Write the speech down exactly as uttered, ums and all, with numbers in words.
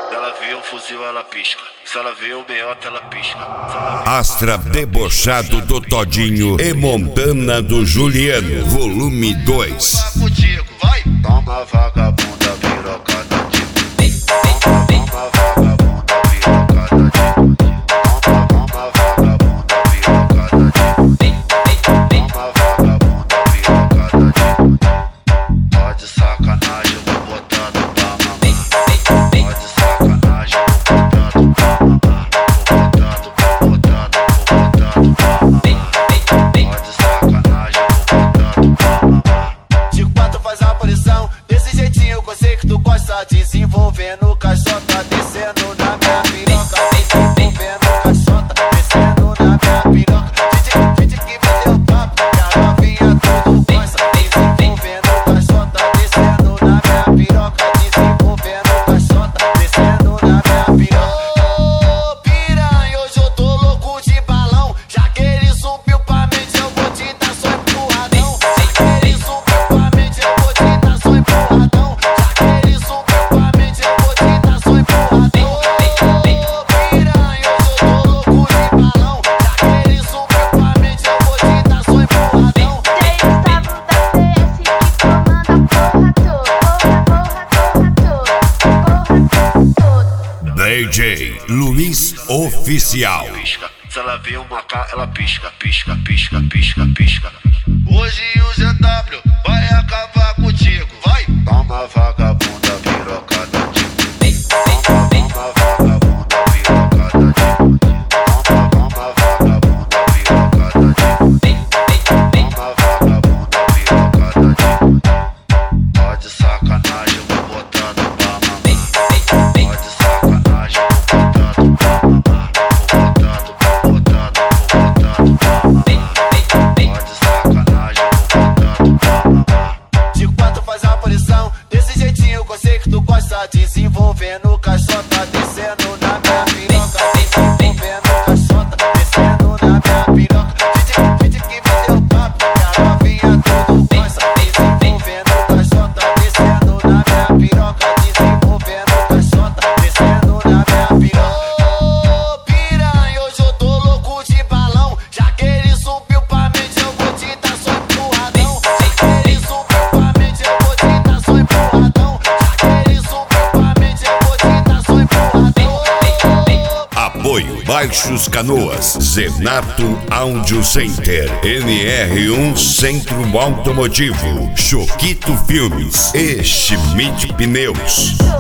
Ela vê o fuzil, ela pisca. Se ela vê o meiota, ela pisca. Astra debochado do Todinho e Montana do Juliano, volume dois. Contigo, vai. Toma vagabunda, pirocada de. Toma vagabunda, pirocada de. Toma vagabunda, pirocada de. Toma vagabunda, pirocada de. Tá de sacanagem, eu vou botar no pra mamar. Tá de sacanagem, eu vou botar no pra mamar. Vou botar no, vou botar no, vou botar no pra mamar. Tá de sacanagem, eu vou botar no pra mamar. Chico Pato faz a aparição, desse jeitinho que eu sei que tu gosta. Desenvolvendo caixota, descendo na minha piroca. Desenvolvendo caixota, descendo na minha piroca. Gente, gente que vendeu papo, que a novinha tudo gosta. Desenvolvendo caixota, descendo na minha piroca. Desenvolvendo caixota, descendo na minha piroca. Ô piranha, hoje eu tô louco de balão. Já que ele subiu pra mente, eu vou te dar só empurradão. Já que ele subiu pra mente, eu vou te dar só empurradão. Já que ele subiu pra mente, eu vou te dar só empurradão. Ô piranha, hoje eu tô louco de balão. Já que ele subiu pra mente, eu vou te dar só empurradão. D J Luiz Oficial. Pisca. Se ela vê uma K, ela pisca, pisca, pisca, pisca, pisca. Hoje o Z W vai acabar contigo, vai. Toma vagabunda, pirocada de. Toma, toma vagabunda, pirocada de. Toma, toma vagabunda, pirocada de. Toma vagabunda, pirocada de. Tá de sacanagem, eu vou botar no pra mamar. Tá de sacanagem, eu vou botar no pra mamar. Vou botar no, vou botar no, vou botar no pra mamar. Tá de sacanagem, eu vou botar no pra mamar. Chico Pato faz a aparição, desse jeitinho que eu sei que tu gosta. Desenvolvendo caixota, descendo na minha piroca. Desenvolvendo caixota, descendo na minha piroca. Gente, gente que vendeu papo, que a novinha tudo gosta. Desenvolvendo caixota, descendo na minha piroca. Desenvolvendo caixota, descendo na minha piroca. Ô piranha, hoje eu tô louco de balão. Já que ele subiu pra mente, eu vou te dar só empurradão. Já que ele subiu pra mente, eu vou te dar só empurradão. Já que ele subiu pra mente, eu vou te dar só empurradão. Apoio Baixos Canoas, Zenato Audio Center, N R um Centro Automotivo, Choquito Filmes e Schmidt Pneus.